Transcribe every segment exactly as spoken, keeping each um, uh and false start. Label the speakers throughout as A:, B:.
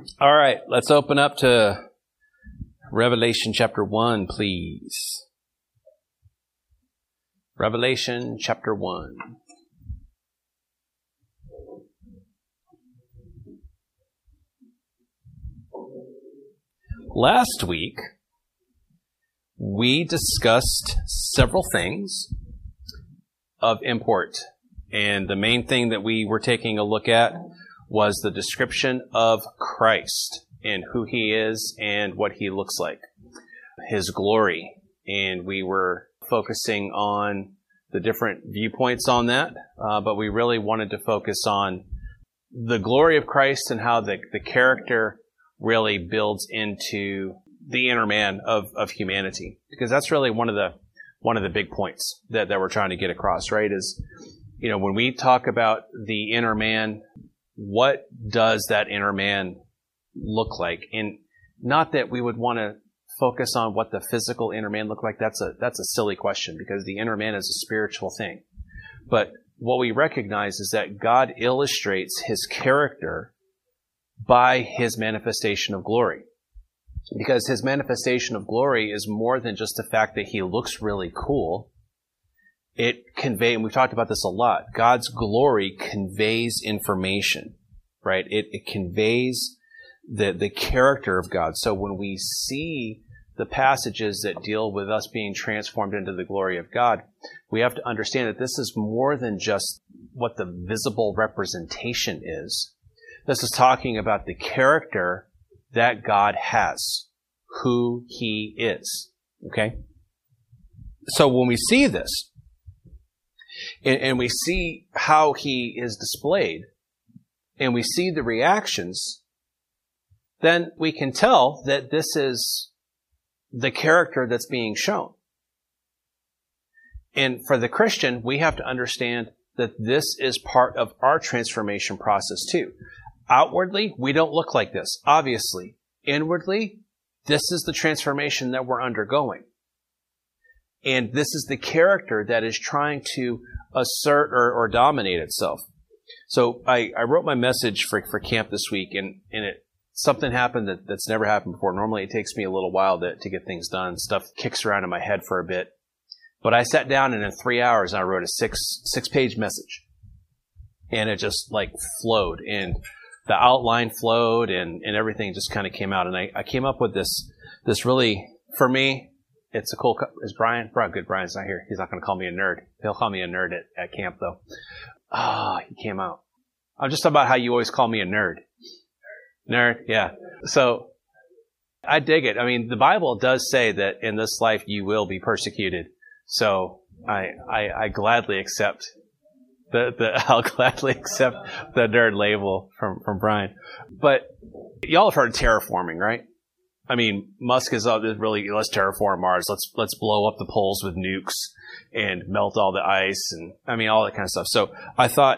A: All right, let's open up to Revelation chapter one, please. Revelation chapter one. Last week, we discussed several things of import, and the main thing that we were taking a look at was the description of Christ and who he is and what he looks like, his glory. And we were focusing on the different viewpoints on that, uh, but we really wanted to focus on the glory of Christ and how the, the character really builds into the inner man of, of humanity. Because that's really one of the one of the big points that, that we're trying to get across, right? Is, you know, when we talk about the inner man, what does that inner man look like? And not that we would want to focus on what the physical inner man look like. That's a that's a silly question, because the inner man is a spiritual thing. But what we recognize is that God illustrates his character by his manifestation of glory. Because his manifestation of glory is more than just the fact that he looks really cool. It conveys, and we've talked about this a lot, God's glory conveys information, right? It, it conveys the, the character of God. So when we see the passages that deal with us being transformed into the glory of God, we have to understand that this is more than just what the visible representation is. This is talking about the character that God has, who he is, okay? So when we see this, and, and we see how he is displayed, and we see the reactions, then we can tell that this is the character that's being shown. And for the Christian, we have to understand that this is part of our transformation process too. Outwardly, we don't look like this, obviously. Inwardly, this is the transformation that we're undergoing. And this is the character that is trying to assert or, or dominate itself. So I, I wrote my message for, for camp this week, and, and it something happened that, that's never happened before. Normally it takes me a little while to, to get things done. Stuff kicks around in my head for a bit. But I sat down, and in three hours I wrote a six six page message. And it just like flowed, and the outline flowed, and, and everything just kind of came out. And I, I came up with this, this really, for me, it's a cool, is Brian, Brian, good, Brian's not here. He's not going to call me a nerd. He'll call me a nerd at, at camp though. Ah, oh, he came out. I'm just talking about how you always call me a nerd. Nerd, yeah. So, I dig it. I mean, the Bible does say that in this life you will be persecuted. So, I, I, I gladly accept The, the, I'll gladly accept the nerd label from, from Brian. But y'all have heard of terraforming, right? I mean, Musk is uh, really, let's terraform Mars. Let's, let's blow up the poles with nukes and melt all the ice, and I mean, all that kind of stuff. So I thought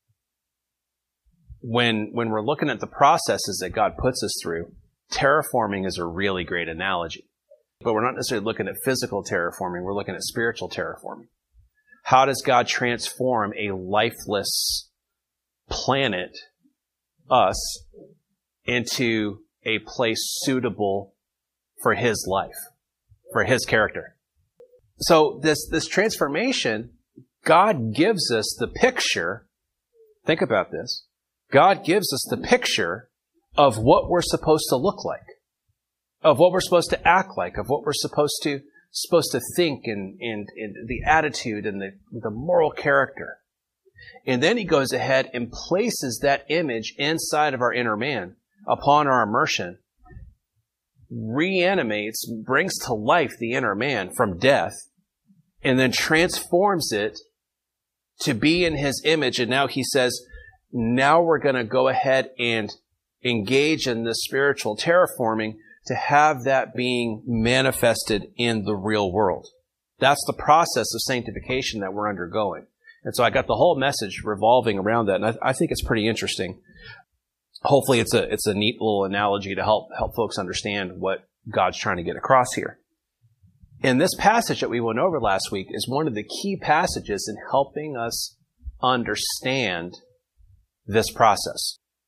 A: when, when we're looking at the processes that God puts us through, terraforming is a really great analogy. But we're not necessarily looking at physical terraforming. We're looking at spiritual terraforming. How does God transform a lifeless planet, us, into a place suitable for his life, for his character? So this, this transformation, God gives us the picture. Think about this. God gives us the picture of what we're supposed to look like, of what we're supposed to act like, of what we're supposed to supposed to think, and, and, and the attitude and the, the moral character. And then he goes ahead and places that image inside of our inner man upon our immersion, reanimates, brings to life the inner man from death, and then transforms it to be in his image. And now he says, now we're going to go ahead and engage in this spiritual terraforming to have that being manifested in the real world. That's the process of sanctification that we're undergoing. And so I got the whole message revolving around that, and I, I think it's pretty interesting. Hopefully it's a it's a neat little analogy to help help folks understand what God's trying to get across here. And this passage that we went over last week is one of the key passages in helping us understand this process.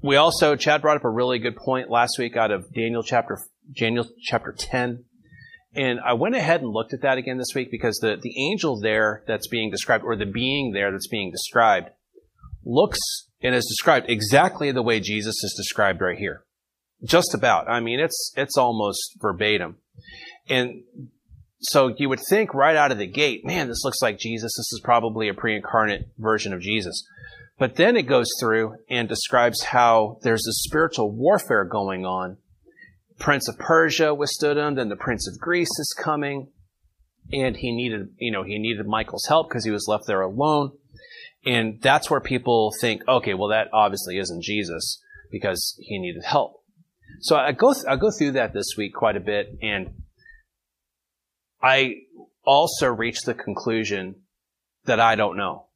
A: we also, Chad brought up a really good point last week out of Daniel chapter, Daniel chapter ten. And I went ahead and looked at that again this week because the, the angel there that's being described, or the being there that's being described, looks and is described exactly the way Jesus is described right here. Just about. I mean, it's it's almost verbatim. And so you would think right out of the gate, man, this looks like Jesus. This is probably a pre-incarnate version of Jesus. But then it goes through and describes how there's this spiritual warfare going on. Prince of Persia withstood him, then the Prince of Greece is coming, and he needed, you know, he needed Michael's help because he was left there alone. And that's where people think, okay, well, that obviously isn't Jesus because he needed help. So I go, th- I go through that this week quite a bit, and I also reached the conclusion that I don't know.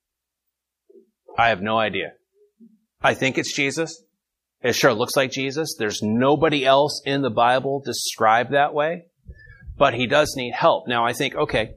A: I have no idea. I think it's Jesus. It sure looks like Jesus. There's nobody else in the Bible described that way, but he does need help. Now I think, okay,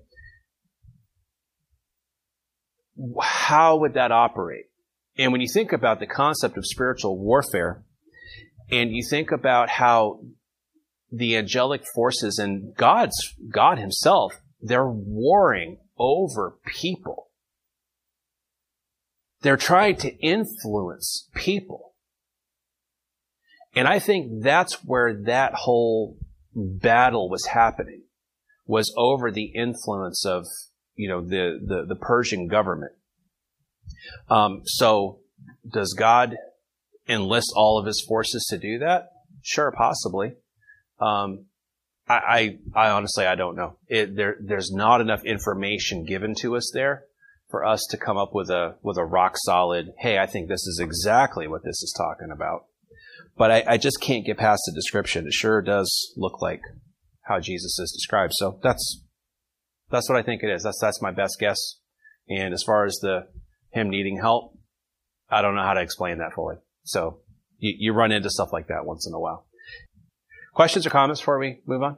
A: how would that operate? And when you think about the concept of spiritual warfare, and you think about how the angelic forces and God's, God himself, they're warring over people. They're trying to influence people. And I think that's where that whole battle was happening, was over the influence of, you know, the, the, the Persian government. Um, so does God enlist all of his forces to do that? Sure, possibly. Um, I, I, I honestly, I don't know. It, there, there's not enough information given to us there for us to come up with a, with a rock solid, hey, I think this is exactly what this is talking about. But I, I just can't get past the description. It sure does look like how Jesus is described. So that's that's what I think it is. That's that's my best guess. And as far as the him needing help, I don't know how to explain that fully. So you, you run into stuff like that once in a while. Questions or comments before we move on?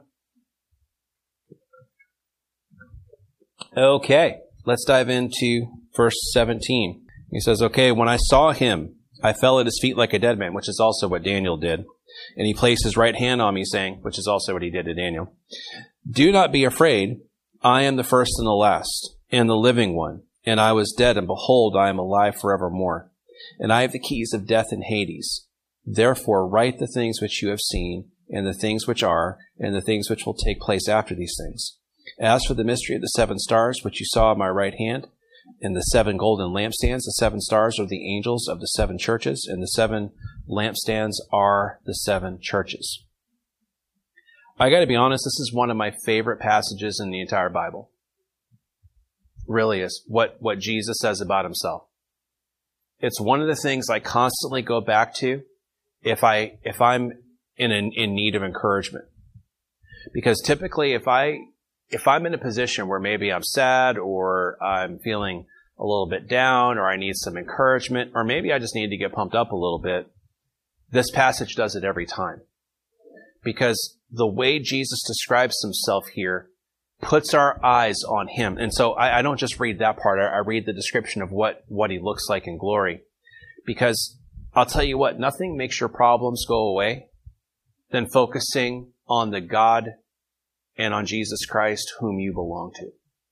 A: Okay, let's dive into verse seventeen. He says, okay, when I saw him, I fell at his feet like a dead man, which is also what Daniel did. And he placed his right hand on me, saying, which is also what he did to Daniel, do not be afraid. I am the first and the last, and the living one. And I was dead, and behold, I am alive forevermore. And I have the keys of death and Hades. Therefore write the things which you have seen, and the things which are, and the things which will take place after these things. As for the mystery of the seven stars, which you saw at my right hand, and the seven golden lampstands, the seven stars are the angels of the seven churches, and the seven lampstands are the seven churches. I got to be honest, this is one of my favorite passages in the entire Bible. Really is. What, what Jesus says about himself. It's one of the things I constantly go back to if I, if I'm in, an, in need of encouragement. Because typically if I, if I'm in a position where maybe I'm sad or I'm feeling a little bit down or I need some encouragement or maybe I just need to get pumped up a little bit, this passage does it every time. Because the way Jesus describes himself here puts our eyes on him. And so I, I don't just read that part. I, I read the description of what, what he looks like in glory. Because I'll tell you what, nothing makes your problems go away than focusing on the God and on Jesus Christ whom you belong to.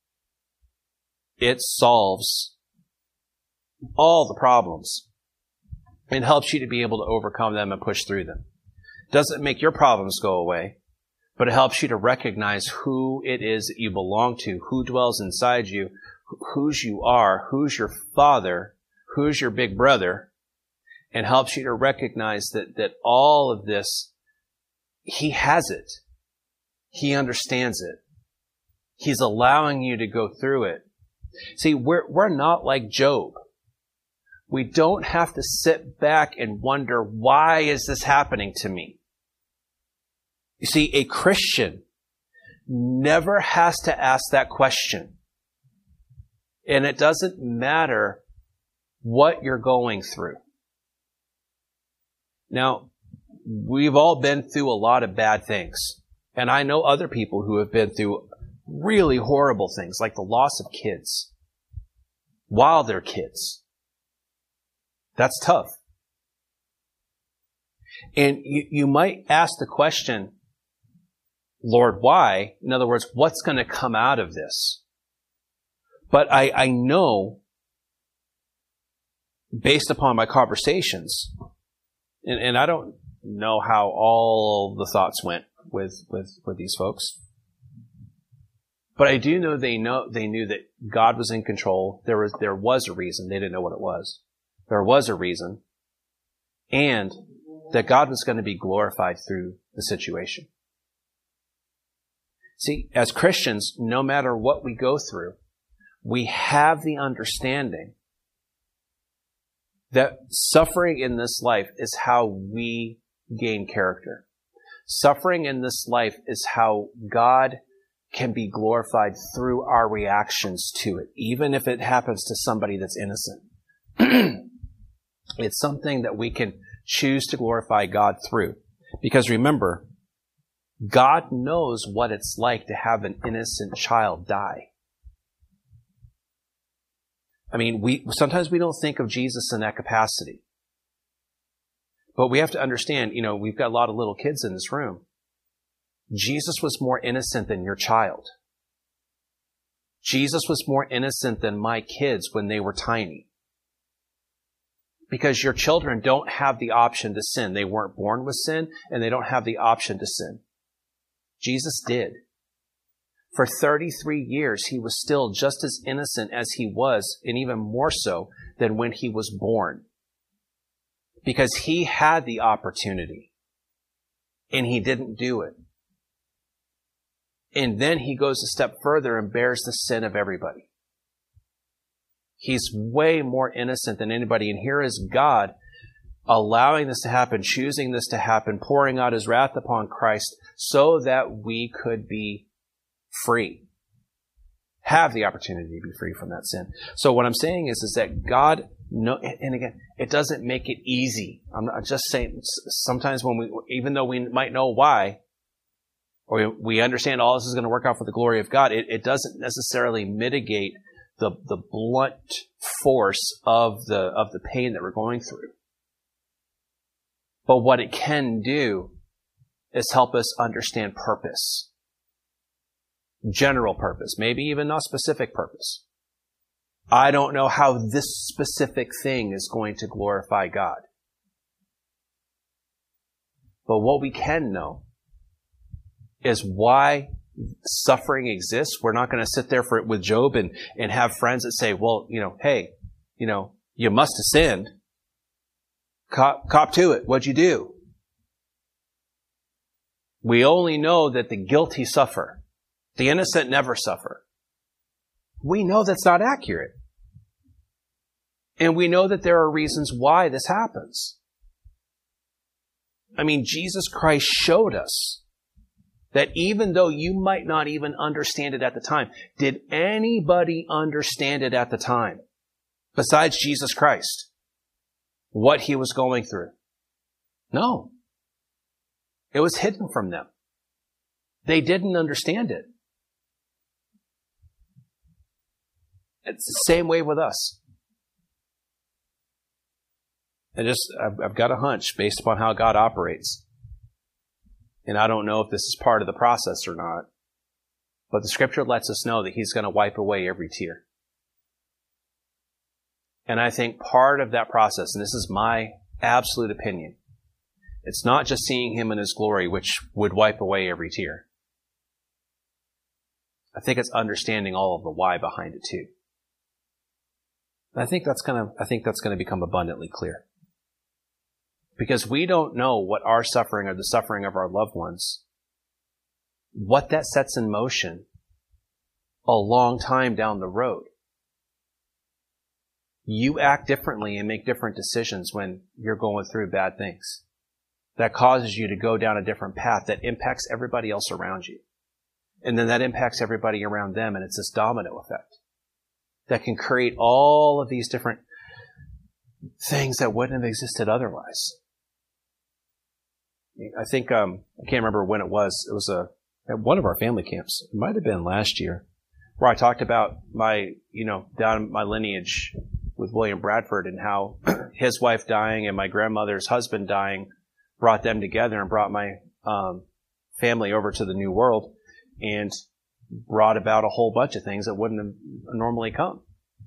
A: It solves all the problems. It helps you to be able to overcome them and push through them. It doesn't make your problems go away, but it helps you to recognize who it is that you belong to, who dwells inside you, whose you are, who's your father, who's your big brother, and helps you to recognize that, that all of this, he has it. He understands it. He's allowing you to go through it. See, we're, we're not like Job. We don't have to sit back and wonder, why is this happening to me? You see, a Christian never has to ask that question. And it doesn't matter what you're going through. Now, we've all been through a lot of bad things. And I know other people who have been through really horrible things, like the loss of kids while they're kids. That's tough. And you, you might ask the question, Lord, why? In other words, what's going to come out of this? But I, I know, based upon my conversations, and, and I don't know how all the thoughts went with, with, with these folks, but I do know they know they knew that God was in control. There was there was a reason. They didn't know what it was. There was a reason, and that God was going to be glorified through the situation. See, as Christians, no matter what we go through, we have the understanding that suffering in this life is how we gain character. Suffering in this life is how God can be glorified through our reactions to it, even if it happens to somebody that's innocent. It's something that we can choose to glorify God through. Because remember, God knows what it's like to have an innocent child die. I mean, we sometimes we don't think of Jesus in that capacity. But we have to understand, you know, we've got a lot of little kids in this room. Jesus was more innocent than your child. Jesus was more innocent than my kids when they were tiny. Because your children don't have the option to sin. They weren't born with sin, and they don't have the option to sin. Jesus did. For thirty-three years, he was still just as innocent as he was, and even more so than when he was born. Because he had the opportunity, and he didn't do it. And then he goes a step further and bears the sin of everybody. He's way more innocent than anybody. And here is God allowing this to happen, choosing this to happen, pouring out his wrath upon Christ so that we could be free. Have the opportunity to be free from that sin. So what I'm saying is, is that God, no, and again, it doesn't make it easy. I'm not just saying, sometimes when we, even though we might know why, or we understand all this is going to work out for the glory of God, it, it doesn't necessarily mitigate the, the blunt force of the, of the pain that we're going through. But what it can do is help us understand purpose. General purpose, maybe even not specific purpose. I don't know how this specific thing is going to glorify God. But what we can know is why suffering exists. We're not going to sit there for with Job and, and have friends that say, well, you know, hey, you know, you must have sinned. Cop, cop to it. What'd you do? We only know that the guilty suffer. The innocent never suffer. We know that's not accurate. And we know that there are reasons why this happens. I mean, Jesus Christ showed us that even though you might not even understand it at the time, did anybody understand it at the time besides Jesus Christ? What he was going through? No. It was hidden from them. They didn't understand it. It's the same way with us. I just, I've, I've got a hunch based upon how God operates. And I don't know if this is part of the process or not, but the scripture lets us know that he's going to wipe away every tear. And I think part of that process, and this is my absolute opinion, it's not just seeing him in his glory, which would wipe away every tear. I think it's understanding all of the why behind it too. And I think that's going to, I think that's going to become abundantly clear. Because we don't know what our suffering or the suffering of our loved ones, what that sets in motion a long time down the road. You act differently and make different decisions when you're going through bad things. That causes you to go down a different path that impacts everybody else around you. And then that impacts everybody around them, and it's this domino effect that can create all of these different things that wouldn't have existed otherwise. I think, um, I can't remember when it was. It was a, at one of our family camps. It might have been last year, where I talked about my, you know, down my lineage with William Bradford and how his wife dying and my grandmother's husband dying brought them together and brought my um, family over to the New World and brought about a whole bunch of things that wouldn't have normally come.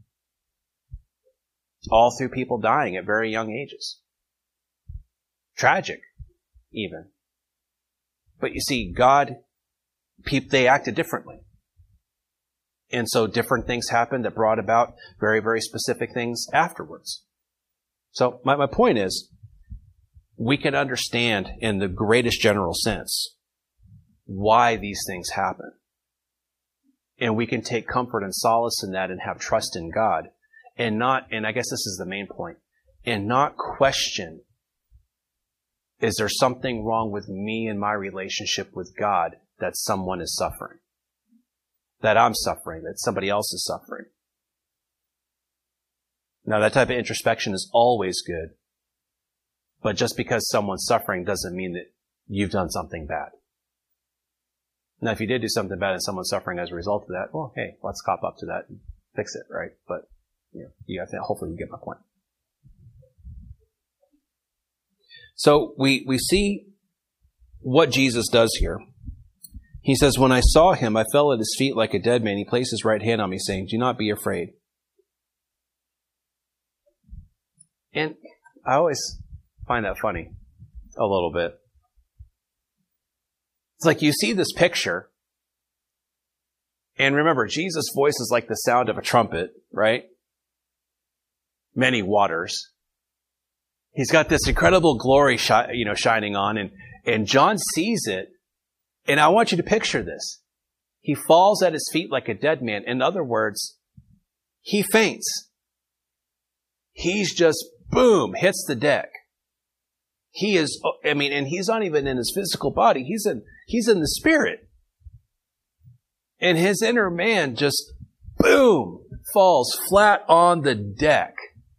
A: All through people dying at very young ages. Tragic, even. But you see, God, people, they acted differently. And so different things happened that brought about very, very specific things afterwards. So my, my point is, we can understand in the greatest general sense why these things happen. And we can take comfort and solace in that and have trust in God. And not, and I guess this is the main point, and not question, is there something wrong with me and my relationship with God that someone is suffering? That I'm suffering, that somebody else is suffering? Now, that type of introspection is always good. But just because someone's suffering doesn't mean that you've done something bad. Now, if you did do something bad and someone's suffering as a result of that, well, hey, let's cop up to that and fix it, right? But you know, you have to, hopefully you get my point. So we, we see what Jesus does here. He says, when I saw him, I fell at his feet like a dead man. He placed his right hand on me, saying, do not be afraid. And I always find that funny a little bit. It's like you see this picture, and remember, Jesus' voice is like the sound of a trumpet, right? Many waters. He's got this incredible glory, shi- you know, shining on, and, and John sees it, and I want you to picture this. He falls at his feet like a dead man. In other words, he faints. He's just, boom, hits the deck. He is, I mean, and he's not even in his physical body. He's in, he's in the spirit. And his inner man just, boom, falls flat on the deck.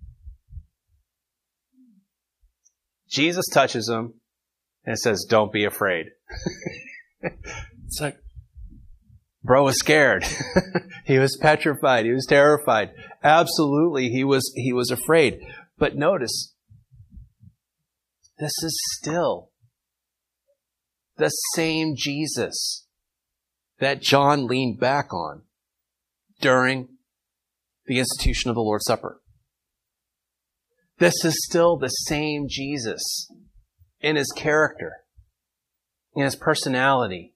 A: Jesus touches him and says, don't be afraid. It's like, bro was scared. He was petrified. He was terrified. Absolutely, he was, he was afraid. But notice, this is still the same Jesus that John leaned back on during the institution of the Lord's Supper. This is still the same Jesus in his character, in his personality,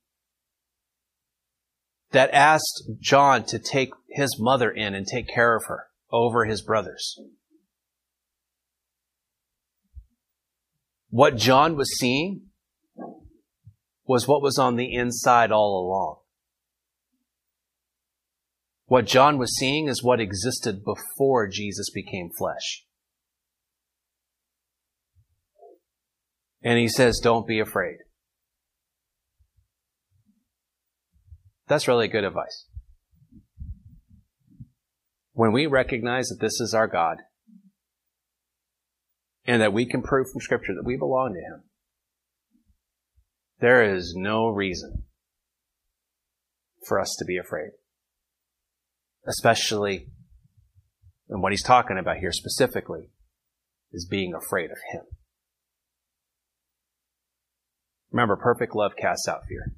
A: that asked John to take his mother in and take care of her over his brothers. What John was seeing was what was on the inside all along. What John was seeing is what existed before Jesus became flesh. And he says, don't be afraid. That's really good advice. When we recognize that this is our God, and that we can prove from Scripture that we belong to him, there is no reason for us to be afraid. Especially, and what he's talking about here specifically, is being afraid of him. Remember, perfect love casts out fear.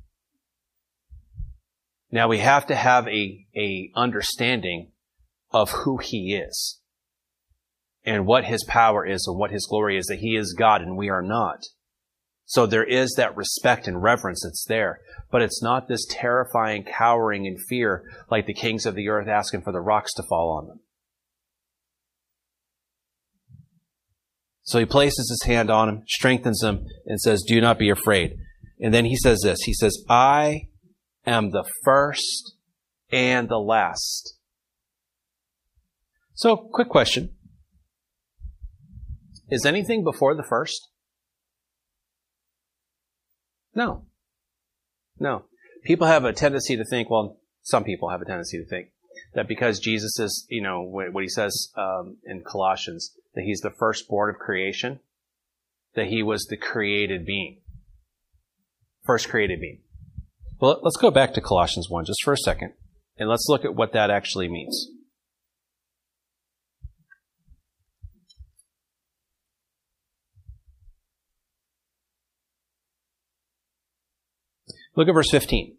A: Now we have to have a, a understanding of who he is and what his power is and what his glory is, that he is God and we are not. So there is that respect and reverence that's there, but it's not this terrifying cowering and fear like the kings of the earth asking for the rocks to fall on them. So he places his hand on him, strengthens him, and says, do not be afraid. And then he says this, he says, I am the first and the last. So, quick question. Is anything before the first? No. No. People have a tendency to think, well, some people have a tendency to think that because Jesus is, you know, what he says um, in Colossians, that he's the firstborn of creation, that he was the created being. First created being. Well, let's go back to Colossians one just for a second, and let's look at what that actually means. Look at verse fifteen.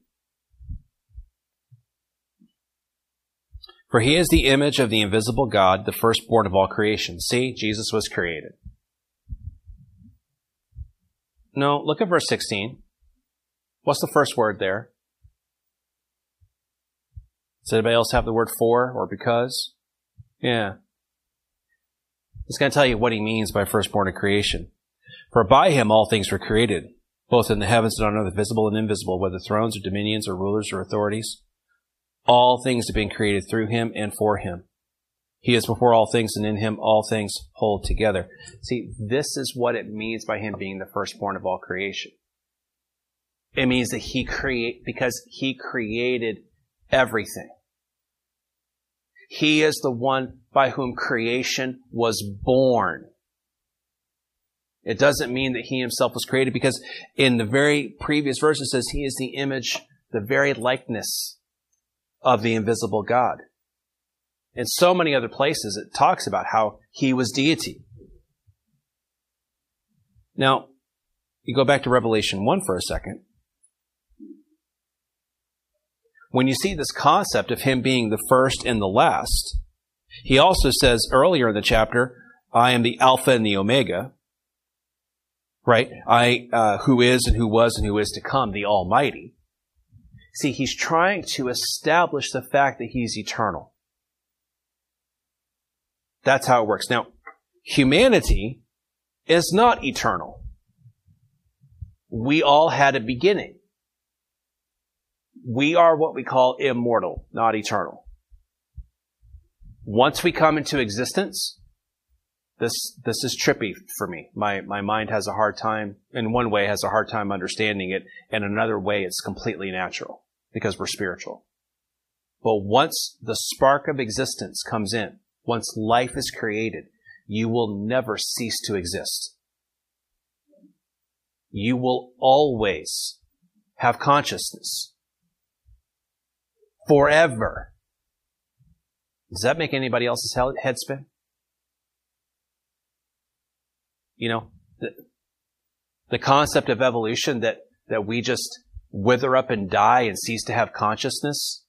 A: For he is the image of the invisible God, the firstborn of all creation. See, Jesus was created. No, look at verse sixteen. What's the first word there? Does anybody else have the word for or because? Yeah. It's going to tell you what he means by firstborn of creation. For by him all things were created, both in the heavens and on earth, visible and invisible, whether thrones or dominions or rulers or authorities. All things have been created through him and for him. He is before all things, and in him all things hold together. See, this is what it means by him being the firstborn of all creation. It means that he create, because he created everything. He is the one by whom creation was born. It doesn't mean that he himself was created, because in the very previous verse it says he is the image, the very likeness of the invisible God. In so many other places it talks about how he was deity. Now, you go back to Revelation one for a second. When you see this concept of him being the first and the last, he also says earlier in the chapter, I am the Alpha and the Omega, right? I, uh, who is and who was and who is to come, the Almighty. See, he's trying to establish the fact that he's eternal. That's how it works. Now, humanity is not eternal. We all had a beginning. We are what we call immortal, not eternal. Once we come into existence, this this is trippy for me. My my mind has a hard time, in one way has a hard time understanding it, and another way it's completely natural, because we're spiritual. But once the spark of existence comes in, once life is created, you will never cease to exist. You will always have consciousness. Forever. Does that make anybody else's head spin? You know, the, the concept of evolution, that, that we just wither up and die and cease to have consciousness,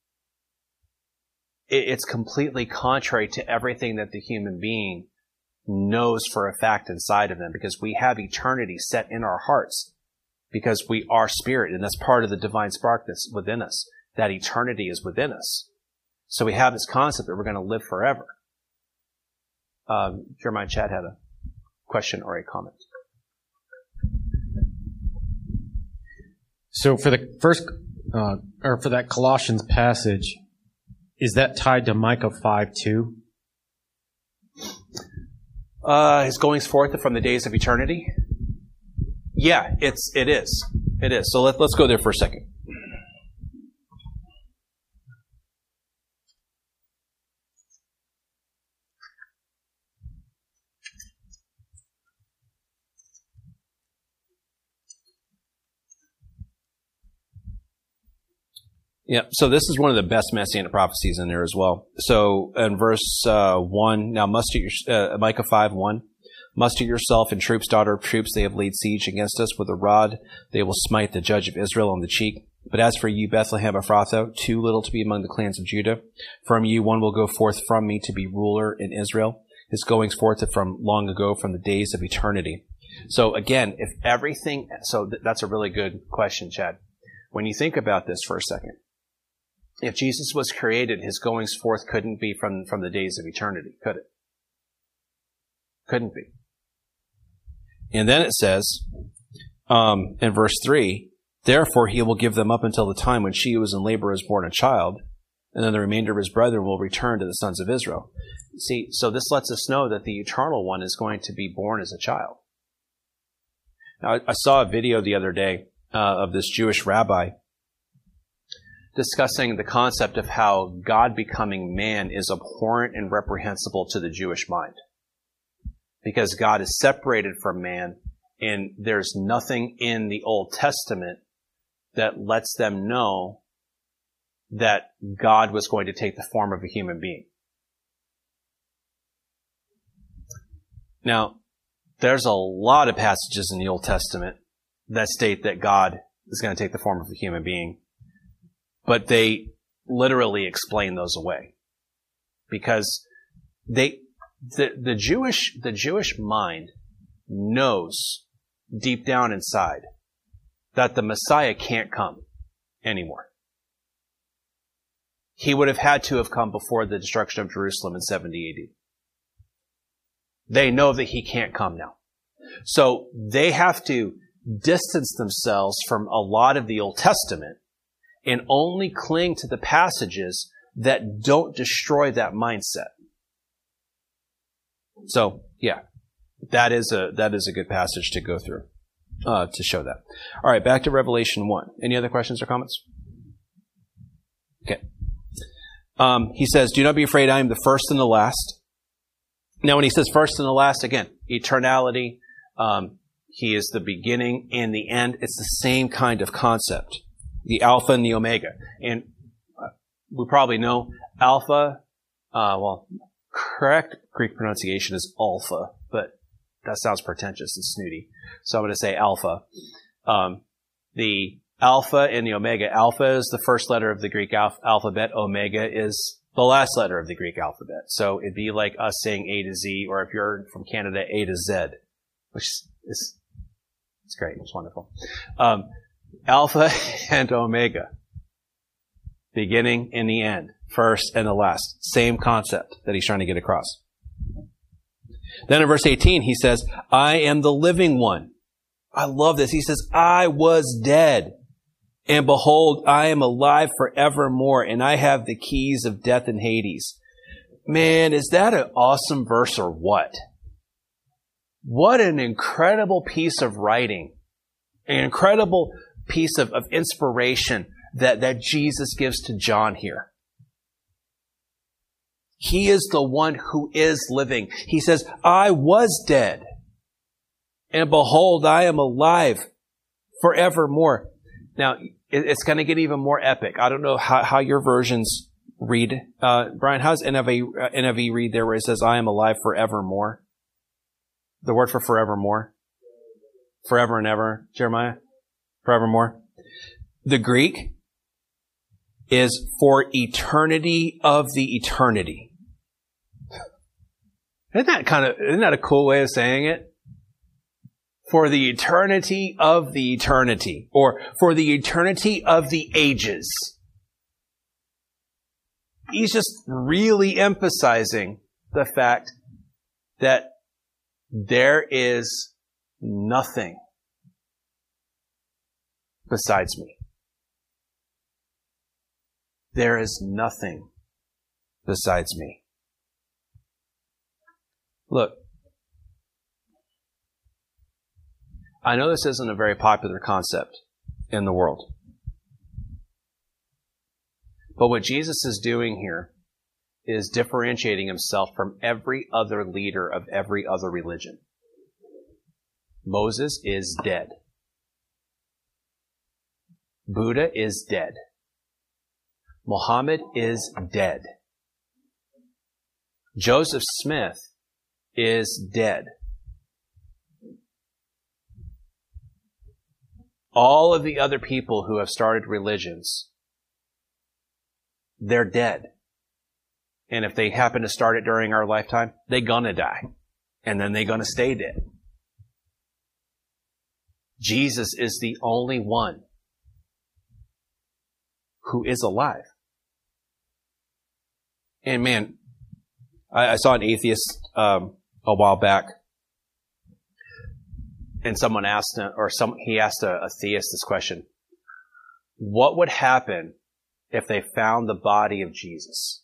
A: it, it's completely contrary to everything that the human being knows for a fact inside of them, because we have eternity set in our hearts, because we are spirit, and that's part of the divine spark that's within us. That eternity is within us. So we have this concept that we're going to live forever. Um, Jeremiah Chad had a question or a comment.
B: So for the first, uh, or for that Colossians passage, is that tied to Micah five two?
A: Uh, his goings forth from the days of eternity? Yeah, it's, it is. It is. So let, let's go there for a second. Yeah, so this is one of the best Messianic prophecies in there as well. So in verse uh, one, now muster your, uh, Micah five one, muster yourself and troops, daughter of troops, they have laid siege against us. With a rod they will smite the judge of Israel on the cheek. But as for you, Bethlehem Ephrathah, too little to be among the clans of Judah, from you one will go forth from me to be ruler in Israel. His goings forth from long ago, from the days of eternity. So again, if everything, so th- that's a really good question, Chad. When you think about this for a second, if Jesus was created, his goings forth couldn't be from, from the days of eternity, could it? Couldn't be. And then it says, um, in verse three, therefore he will give them up until the time when she who was in labor is born a child, and then the remainder of his brethren will return to the sons of Israel. See, so this lets us know that the eternal one is going to be born as a child. Now, I, I saw a video the other day uh, of this Jewish rabbi discussing the concept of how God becoming man is abhorrent and reprehensible to the Jewish mind. Because God is separated from man, and there's nothing in the Old Testament that lets them know that God was going to take the form of a human being. Now, there's a lot of passages in the Old Testament that state that God is going to take the form of a human being. But they literally explain those away. Because they, the, the Jewish, the Jewish mind knows deep down inside that the Messiah can't come anymore. He would have had to have come before the destruction of Jerusalem in seventy A D. They know that he can't come now. So they have to distance themselves from a lot of the Old Testament and only cling to the passages that don't destroy that mindset. So, yeah, that is a that is a good passage to go through uh, to show that. All right, back to Revelation one. Any other questions or comments? Okay. Um, he says, "Do not be afraid, I am the first and the last." Now, when he says first and the last, again, eternality, um, he is the beginning and the end. It's the same kind of concept, the Alpha and the Omega. And uh, we probably know Alpha, uh, well, correct Greek pronunciation is Alpha, but that sounds pretentious and snooty. So I'm going to say Alpha. Um, the Alpha and the Omega. Alpha is the first letter of the Greek alph- alphabet. Omega is the last letter of the Greek alphabet. So it'd be like us saying A to Z, or if you're from Canada, A to Z, which is it's great. It's wonderful. Um, Alpha and Omega. Beginning and the end. First and the last. Same concept that he's trying to get across. Then in verse eighteen, he says, "I am the living one." I love this. He says, "I was dead. And behold, I am alive forevermore, and I have the keys of death and Hades." Man, is that an awesome verse or what? What an incredible piece of writing. An incredible piece of, of inspiration that, that Jesus gives to John here. He is the one who is living. He says, "I was dead. And behold, I am alive forevermore." Now, it's going to get even more epic. I don't know how, how your versions read. Uh, Brian, how's N F V, uh, N F V read there where it says, "I am alive forevermore"? The word for forevermore. Forever and ever. Jeremiah? Forevermore. The Greek is for eternity of the eternity. Isn't that kind of, isn't that a cool way of saying it? For the eternity of the eternity, or for the eternity of the ages. He's just really emphasizing the fact that there is nothing besides me. There is nothing besides me. Look, I know this isn't a very popular concept in the world. But what Jesus is doing here is differentiating himself from every other leader of every other religion. Moses is dead. Buddha is dead. Muhammad is dead. Joseph Smith is dead. All of the other people who have started religions, they're dead. And if they happen to start it during our lifetime, they're gonna die. And then they're gonna stay dead. Jesus is the only one who is alive. And man, I, I saw an atheist um, a while back, and someone asked, or some he asked a, a theist this question: what would happen if they found the body of Jesus?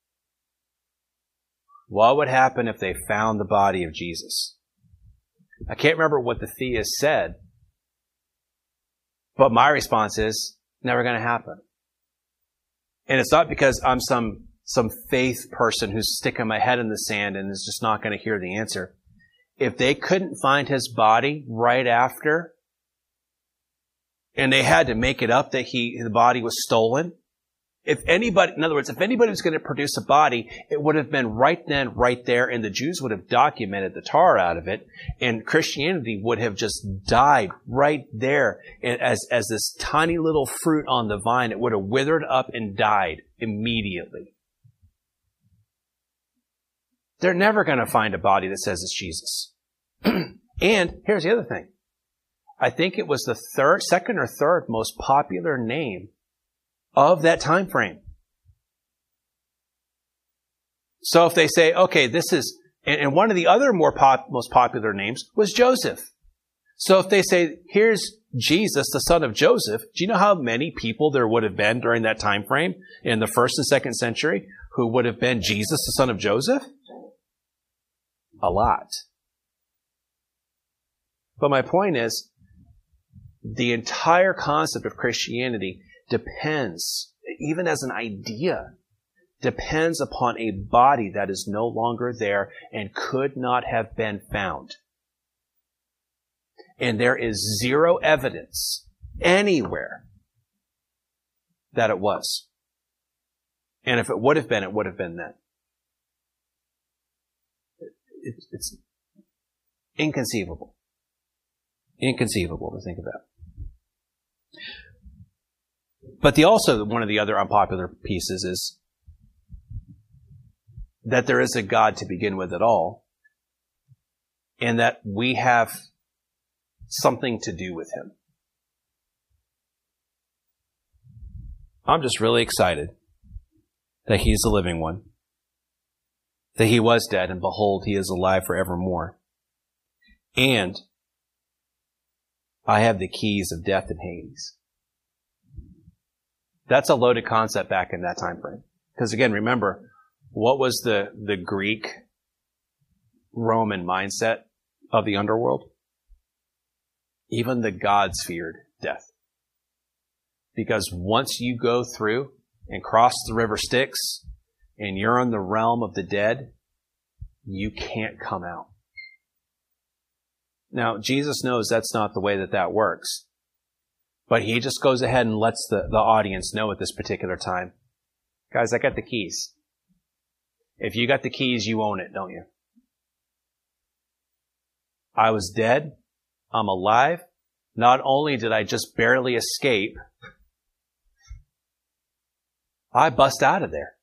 A: What would happen if they found the body of Jesus? I can't remember what the theist said, but my response is, never going to happen. And it's not because I'm some some faith person who's sticking my head in the sand and is just not going to hear the answer. If they couldn't find his body right after, and they had to make it up that he the body was stolen, If anybody, in other words, if anybody was going to produce a body, it would have been right then, right there, and the Jews would have documented the tar out of it, and Christianity would have just died right there as, as this tiny little fruit on the vine. It would have withered up and died immediately. They're never going to find a body that says it's Jesus. And here's the other thing. I think it was the third, second or third most popular name of that time frame. So if they say, okay, this is, and, and one of the other more pop, most popular names was Joseph. So if they say, here's Jesus, the son of Joseph, do you know how many people there would have been during that time frame in the first and second century who would have been Jesus, the son of Joseph? A lot. But my point is, the entire concept of Christianity depends, even as an idea, depends upon a body that is no longer there and could not have been found. And there is zero evidence anywhere that it was. And if it would have been, it would have been then. It, it's inconceivable. Inconceivable to think of that. But the also, one of the other unpopular pieces is that there is a God to begin with at all, and that we have something to do with him. I'm just really excited that he's the living one, that he was dead, and behold, he is alive forevermore. And I have the keys of death and Hades. That's a loaded concept back in that time frame. Because again, remember, what was the, the Greek Roman mindset of the underworld? Even the gods feared death. Because once you go through and cross the river Styx and you're in the realm of the dead, you can't come out. Now, Jesus knows that's not the way that that works. But he just goes ahead and lets the, the audience know at this particular time, guys, I got the keys. If you got the keys, you own it, don't you? I was dead. I'm alive. Not only did I just barely escape, I bust out of there.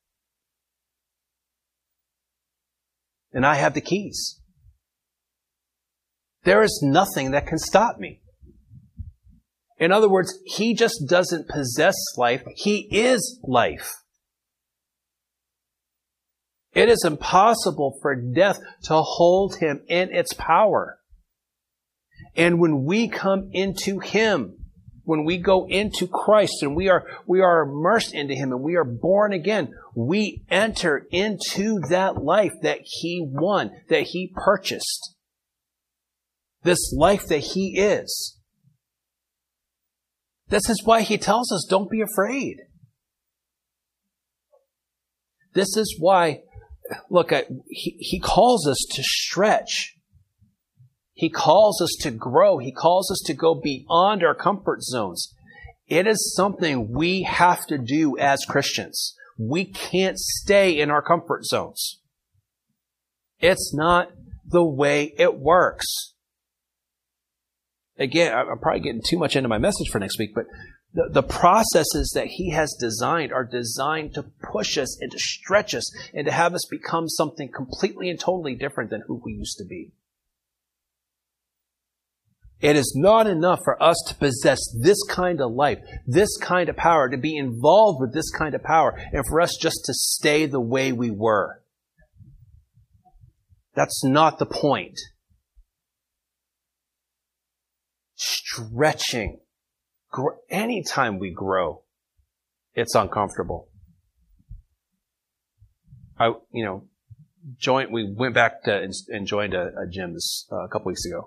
A: And I have the keys. There is nothing that can stop me. In other words, he just doesn't possess life. He is life. It is impossible for death to hold him in its power. And when we come into him, when we go into Christ and we are, we are immersed into him and we are born again, we enter into that life that he won, that he purchased. This life that he is. This is why he tells us, don't be afraid. This is why, look, I, he, he calls us to stretch. He calls us to grow. He calls us to go beyond our comfort zones. It is something we have to do as Christians. We can't stay in our comfort zones. It's not the way it works. Again, I'm probably getting too much into my message for next week, but the, the processes that he has designed are designed to push us and to stretch us and to have us become something completely and totally different than who we used to be. It is not enough for us to possess this kind of life, this kind of power, to be involved with this kind of power, and for us just to stay the way we were. That's not the point. Stretching. Anytime we grow, it's uncomfortable. I, you know, joined, we went back to and joined a, a gym this uh, a couple weeks ago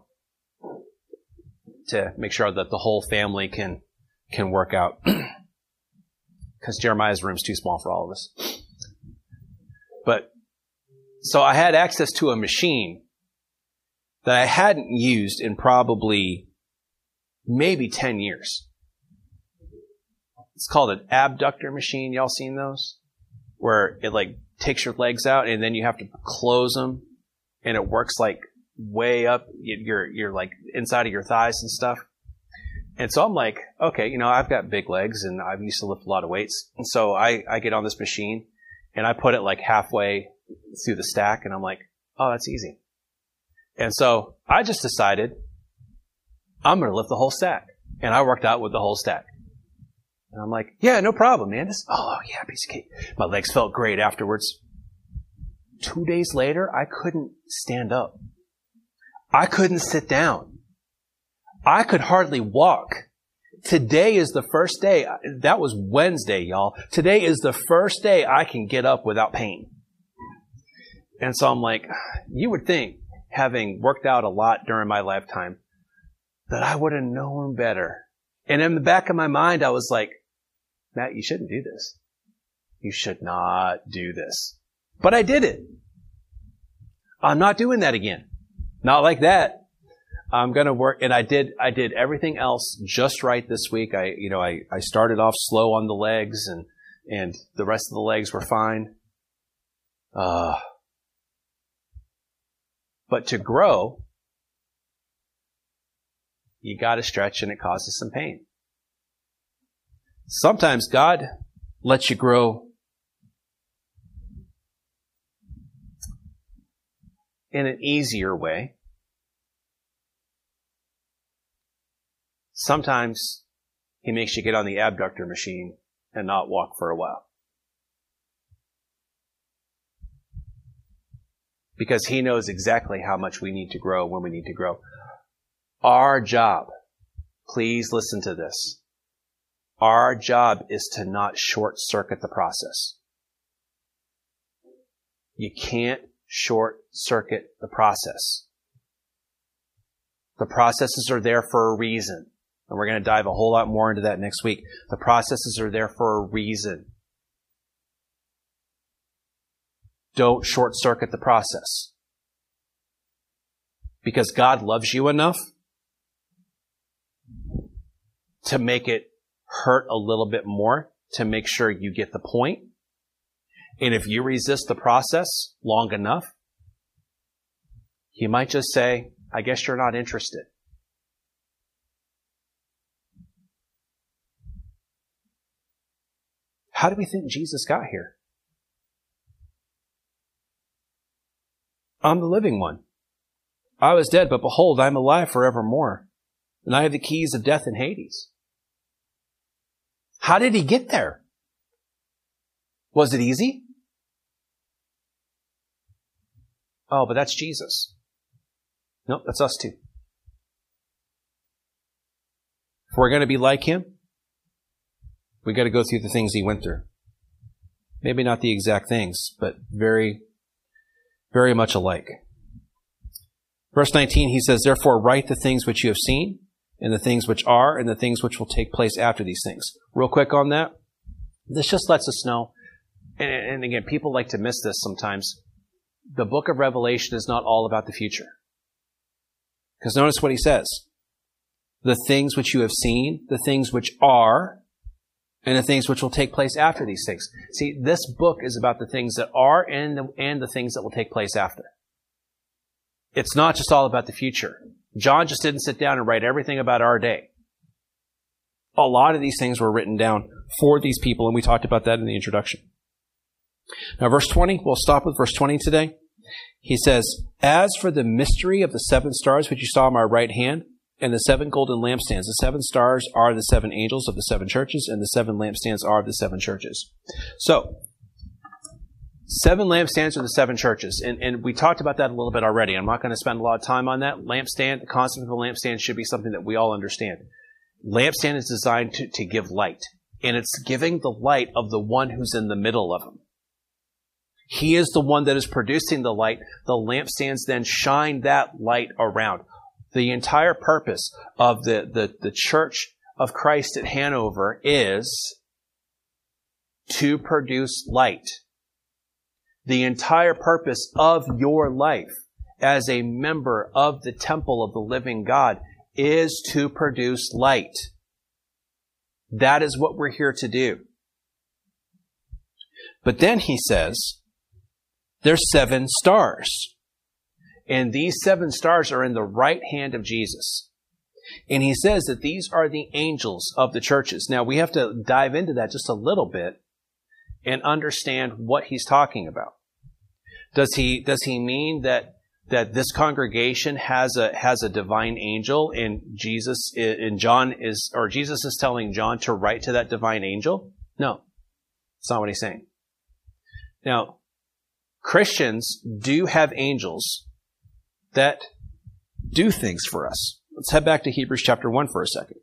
A: to make sure that the whole family can can work out, because Jeremiah's room's too small for all of us. But so I had access to a machine that I hadn't used in probably maybe ten years. it's called an abductor machine. Y'all seen those? Where it like takes your legs out and then you have to close them and it works like way up your, your like inside of your thighs and stuff. And so I'm like, okay, you know, I've got big legs and I've used to lift a lot of weights. And so I, I get on this machine and I put it like halfway through the stack and I'm like, oh, that's easy. And so I just decided I'm going to lift the whole stack. And I worked out with the whole stack. And I'm like, yeah, no problem, man. This, oh, yeah, piece of cake. My legs felt great afterwards. Two days later, I couldn't stand up. I couldn't sit down. I could hardly walk. Today is the first day. That was Wednesday, y'all. Today is the first day I can get up without pain. And so I'm like, you would think, having worked out a lot during my lifetime, that I would have known better. And in the back of my mind, I was like, Matt, you shouldn't do this. You should not do this. But I did it. I'm not doing that again. Not like that. I'm going to work, and I did, I did everything else just right this week. I, you know, I, I started off slow on the legs and, and the rest of the legs were fine. Uh, but to grow, you got to stretch and it causes some pain. Sometimes God lets you grow in an easier way. Sometimes he makes you get on the abductor machine and not walk for a while. Because he knows exactly how much we need to grow when we need to grow. Our job, please listen to this. Our job is to not short circuit the process. You can't short circuit the process. The processes are there for a reason. And we're going to dive a whole lot more into that next week. The processes are there for a reason. Don't short circuit the process. Because God loves you enough to make it hurt a little bit more, to make sure you get the point. And if you resist the process long enough, he might just say, I guess you're not interested. How do we think Jesus got here? I'm the living one. I was dead, but behold, I'm alive forevermore. And I have the keys of death and Hades. How did he get there? Was it easy? Oh, but that's Jesus. No, that's us too. If we're going to be like him, we got to go through the things he went through. Maybe not the exact things, but very, very much alike. Verse nineteen, he says, therefore write the things which you have seen, and the things which are, and the things which will take place after these things. Real quick on that. This just lets us know, and, and again, people like to miss this sometimes. The book of Revelation is not all about the future. Because notice what he says. The things which you have seen, the things which are, and the things which will take place after these things. See, this book is about the things that are and the, and the things that will take place after. It's not just all about the future. John just didn't sit down and write everything about our day. A lot of these things were written down for these people, and we talked about that in the introduction. Now, verse twenty, we'll stop with verse twenty today. He says, as for the mystery of the seven stars which you saw on my right hand, and the seven golden lampstands, the seven stars are the seven angels of the seven churches, and the seven lampstands are the seven churches. So, seven lampstands are the seven churches. And, and we talked about that a little bit already. I'm not going to spend a lot of time on that. Lampstand, the concept of a lampstand should be something that we all understand. Lampstand is designed to, to give light. And it's giving the light of the one who's in the middle of them. He is the one that is producing the light. The lampstands then shine that light around. The entire purpose of the, the, the Church of Christ at Hanover is to produce light. The entire purpose of your life as a member of the temple of the living God is to produce light. That is what we're here to do. But then he says, there's seven stars. And these seven stars are in the right hand of Jesus. And he says that these are the angels of the churches. Now, we have to dive into that just a little bit and understand what he's talking about. Does he, does he mean that, that this congregation has a, has a divine angel and Jesus, and John is, or Jesus is telling John to write to that divine angel? No. That's not what he's saying. Now, Christians do have angels that do things for us. Let's head back to Hebrews chapter one for a second.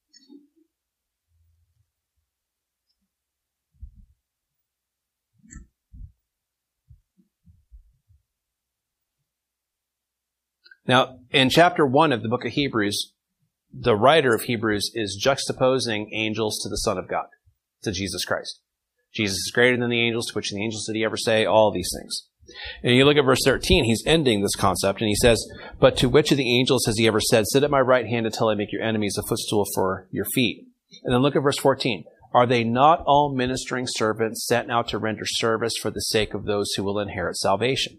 A: Now, in chapter one of the book of Hebrews, the writer of Hebrews is juxtaposing angels to the Son of God, to Jesus Christ. Jesus is greater than the angels, to which the angels did he ever say, all these things. And you look at verse thirteen, he's ending this concept, and he says, but to which of the angels has he ever said, sit at my right hand until I make your enemies a footstool for your feet? And then look at verse fourteen. Are they not all ministering servants sent out to render service for the sake of those who will inherit salvation?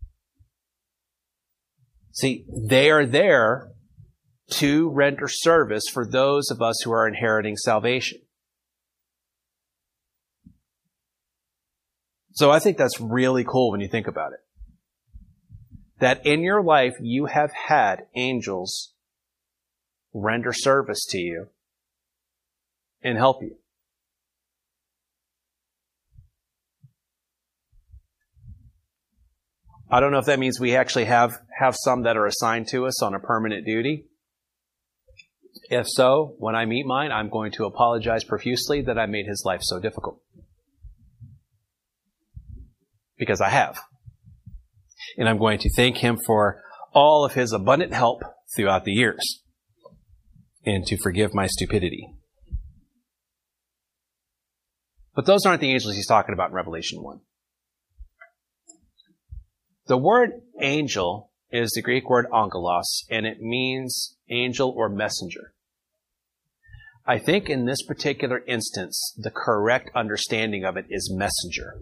A: See, they are there to render service for those of us who are inheriting salvation. So I think that's really cool when you think about it. That in your life, you have had angels render service to you and help you. I don't know if that means we actually have, have some that are assigned to us on a permanent duty. If so, when I meet mine, I'm going to apologize profusely that I made his life so difficult. Because I have. And I'm going to thank him for all of his abundant help throughout the years. And to forgive my stupidity. But those aren't the angels he's talking about in Revelation one. The word angel is the Greek word angelos, and it means angel or messenger. I think in this particular instance, the correct understanding of it is messenger.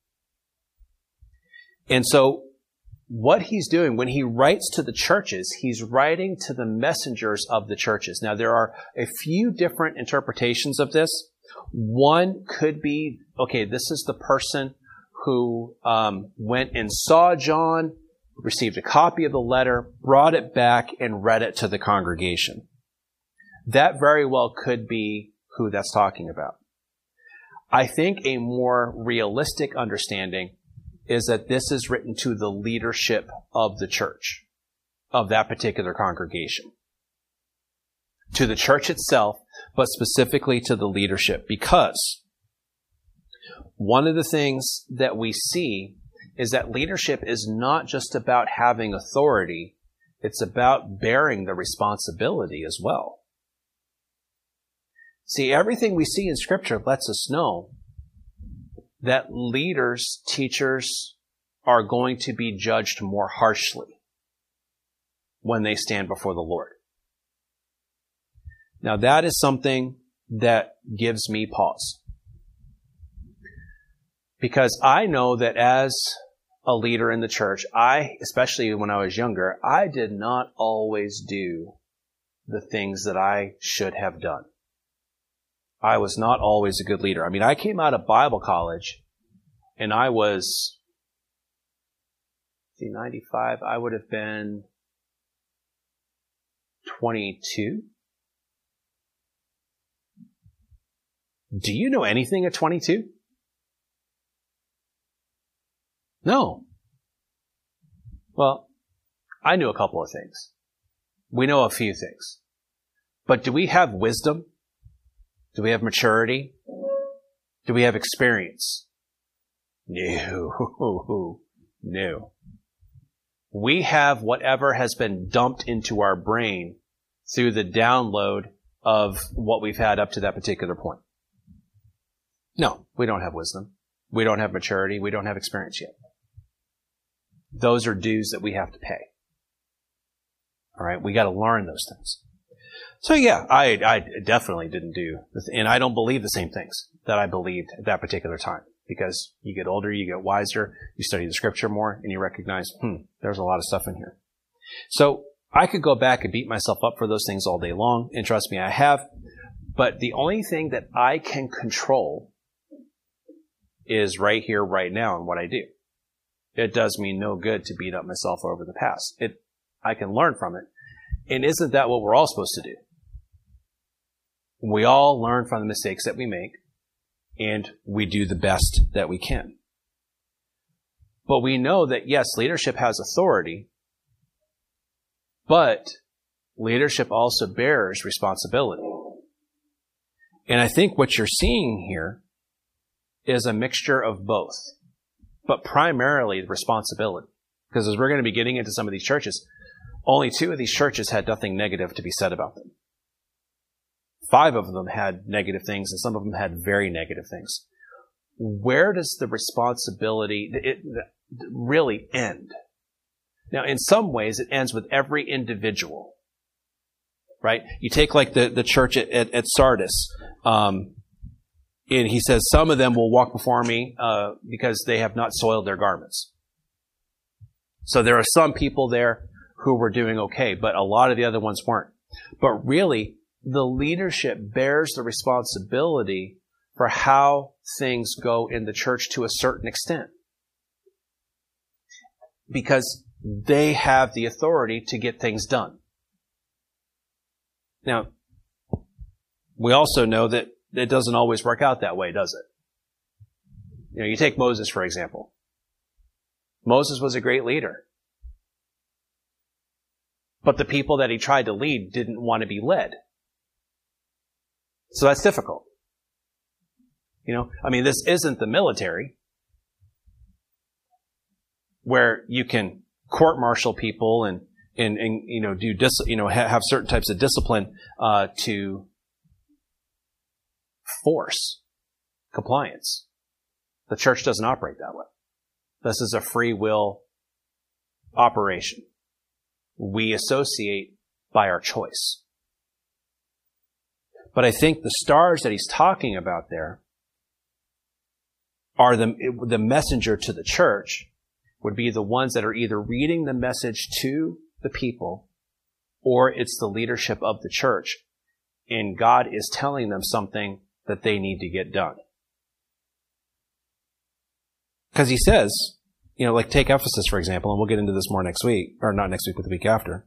A: And so what he's doing when he writes to the churches, he's writing to the messengers of the churches. Now, there are a few different interpretations of this. One could be, okay, this is the person who um, went and saw John, received a copy of the letter, brought it back, and read it to the congregation. That very well could be who that's talking about. I think a more realistic understanding is that this is written to the leadership of the church, of that particular congregation. To the church itself, but specifically to the leadership. Because one of the things that we see is that leadership is not just about having authority, it's about bearing the responsibility as well. See, everything we see in Scripture lets us know that leaders, teachers, are going to be judged more harshly when they stand before the Lord. Now, that is something that gives me pause. Because I know that as a leader in the church, I, especially when I was younger, I did not always do the things that I should have done. I was not always a good leader. I mean, I came out of Bible college and I was, see, ninety-five, I would have been twenty-two. Do you know anything at twenty-two? No. Well, I knew a couple of things. We know a few things. But do we have wisdom? Do we have maturity? Do we have experience? No. No. We have whatever has been dumped into our brain through the download of what we've had up to that particular point. No, we don't have wisdom. We don't have maturity. We don't have experience yet. Those are dues that we have to pay. All right, we got to learn those things. So yeah, I, I definitely didn't do, and I don't believe the same things that I believed at that particular time. Because you get older, you get wiser, you study the scripture more, and you recognize, hmm, there's a lot of stuff in here. So I could go back and beat myself up for those things all day long, and trust me, I have. But the only thing that I can control is right here, right now, and what I do. It does me no good to beat up myself over the past. It, I can learn from it. And isn't that what we're all supposed to do? We all learn from the mistakes that we make, and we do the best that we can. But we know that, yes, leadership has authority, but leadership also bears responsibility. And I think what you're seeing here is a mixture of both, but primarily the responsibility. Because as we're going to be getting into some of these churches, only two of these churches had nothing negative to be said about them. Five of them had negative things, and some of them had very negative things. Where does the responsibility it, it really end? Now, in some ways, it ends with every individual, right? You take like the, the church at, at, at Sardis, um, and he says, some of them will walk before me uh, because they have not soiled their garments. So there are some people there who were doing okay, but a lot of the other ones weren't. But really, the leadership bears the responsibility for how things go in the church to a certain extent. Because they have the authority to get things done. Now, we also know that it doesn't always work out that way, does it? You know, you take Moses, for example. Moses was a great leader. But the people that he tried to lead didn't want to be led. So that's difficult. You know, I mean, this isn't the military where you can court-martial people and, and, and you know, do dis, you know, ha- have certain types of discipline uh, to force compliance. The church doesn't operate that way. This is a free will operation. We associate by our choice. But I think the stars that he's talking about there are the, the messenger to the church would be the ones that are either reading the message to the people or it's the leadership of the church. And God is telling them something that they need to get done. Because he says, you know, like take Ephesus, for example, and we'll get into this more next week, or not next week, but the week after.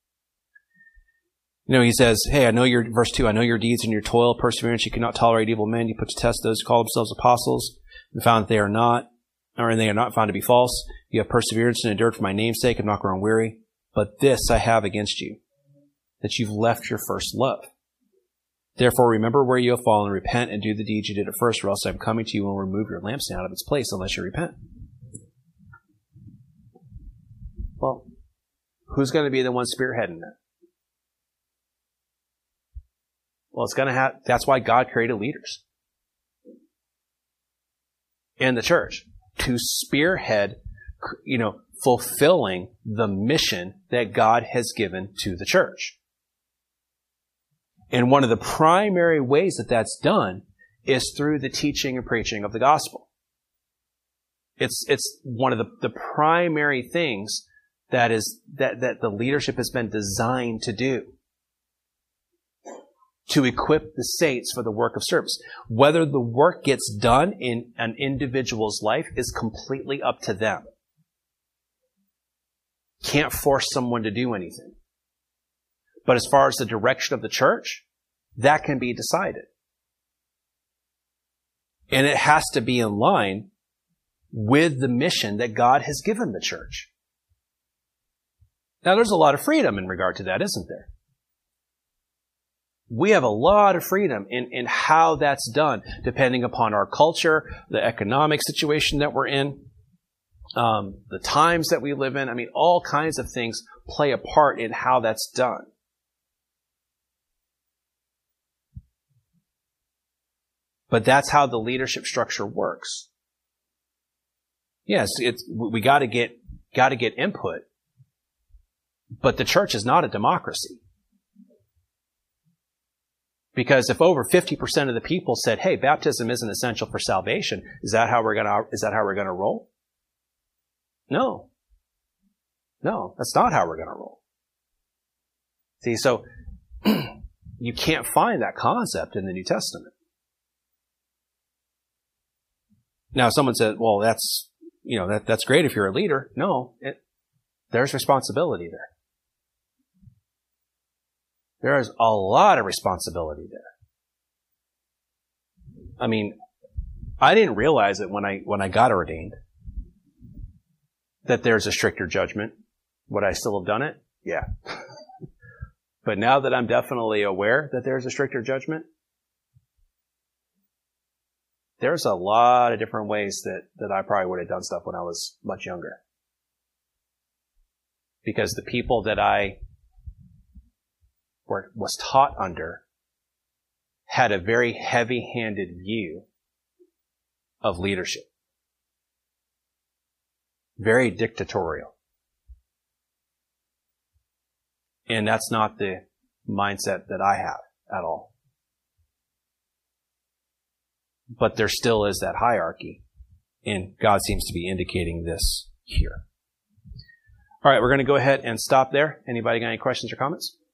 A: You know, he says, hey, I know your, verse two, I know your deeds and your toil, perseverance, you cannot tolerate evil men. You put to test those who call themselves apostles and found that they are not, or they are not found to be false. You have perseverance and endured for my name's sake, have not grown weary. But this I have against you, that you've left your first love. Therefore, remember where you have fallen, repent and do the deeds you did at first, or else I'm coming to you and will remove your lampstand out of its place unless you repent. Well, who's going to be the one spearheading that? Well, it's going to have, that's why God created leaders in the church to spearhead, you know, fulfilling the mission that God has given to the church. And one of the primary ways that that's done is through the teaching and preaching of the gospel. It's, it's one of the, the primary things that is, that, that the leadership has been designed to do. To equip the saints for the work of service. Whether the work gets done in an individual's life is completely up to them. Can't force someone to do anything. But as far as the direction of the church, that can be decided. And it has to be in line with the mission that God has given the church. Now, there's a lot of freedom in regard to that, isn't there? We have a lot of freedom in, in how that's done, depending upon our culture, the economic situation that we're in, um, the times that we live in. I mean, all kinds of things play a part in how that's done. But that's how the leadership structure works. Yes, it's, we got to get got to get input, but the church is not a democracy. Because if over fifty percent of the people said, hey, baptism isn't essential for salvation, is that how we're gonna, is that how we're gonna roll? No. No, that's not how we're gonna roll. See, so you can't find that concept in the New Testament. Now, someone said, well, that's, you know, that, that's great if you're a leader. No, it, there's responsibility there. There is a lot of responsibility there. I mean, I didn't realize it when I, when I got ordained that there's a stricter judgment. Would I still have done it? Yeah. But now that I'm definitely aware that there's a stricter judgment, there's a lot of different ways that, that I probably would have done stuff when I was much younger. Because the people that I were, was taught under had a very heavy-handed view of leadership. Very dictatorial. And that's not the mindset that I have at all. But there still is that hierarchy. And God seems to be indicating this here. All right, we're going to go ahead and stop there. Anybody got any questions or comments?